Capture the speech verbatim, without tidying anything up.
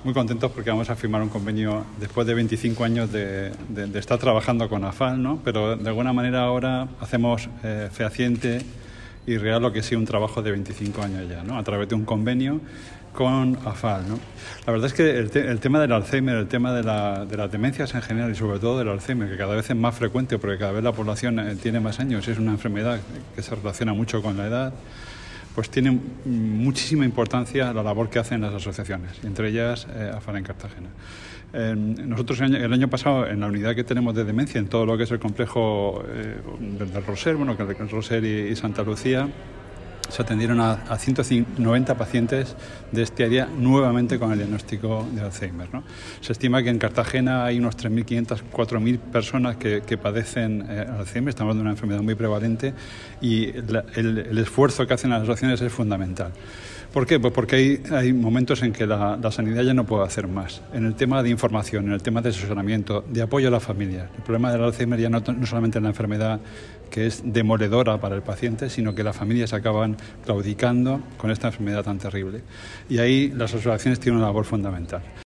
muy contentos porque vamos a firmar un convenio después de veinticinco años de, de, de estar trabajando con AFAL, ¿no? Pero de alguna manera ahora hacemos eh, fehaciente y real lo que sí un trabajo de veinticinco años ya, ¿no? A través de un convenio con AFAL, ¿no? La verdad es que el, te, el tema del Alzheimer, el tema de, la, de las demencias en general y sobre todo del Alzheimer, que cada vez es más frecuente porque cada vez la población tiene más años, es una enfermedad que se relaciona mucho con la edad, pues tiene muchísima importancia la labor que hacen las asociaciones, entre ellas eh, AFAL en Cartagena. Eh, nosotros el año, el año pasado, en la unidad que tenemos de demencia, en todo lo que es el complejo eh, del, del Roser, bueno, que el Roser y, y Santa Lucía, se atendieron a, a ciento noventa pacientes de este área nuevamente con el diagnóstico de Alzheimer, ¿no? Se estima que en Cartagena hay unos tres mil quinientas, cuatro mil personas que, que padecen eh, Alzheimer. Estamos hablando de una enfermedad muy prevalente y la, el, el esfuerzo que hacen las asociaciones es fundamental. ¿Por qué? Pues porque hay, hay momentos en que la, la sanidad ya no puede hacer más. En el tema de información, en el tema de asesoramiento, de apoyo a la familia. El problema del Alzheimer ya no, no solamente es la enfermedad que es demoledora para el paciente, sino que las familias acaban claudicando con esta enfermedad tan terrible. Y ahí las asociaciones tienen una labor fundamental.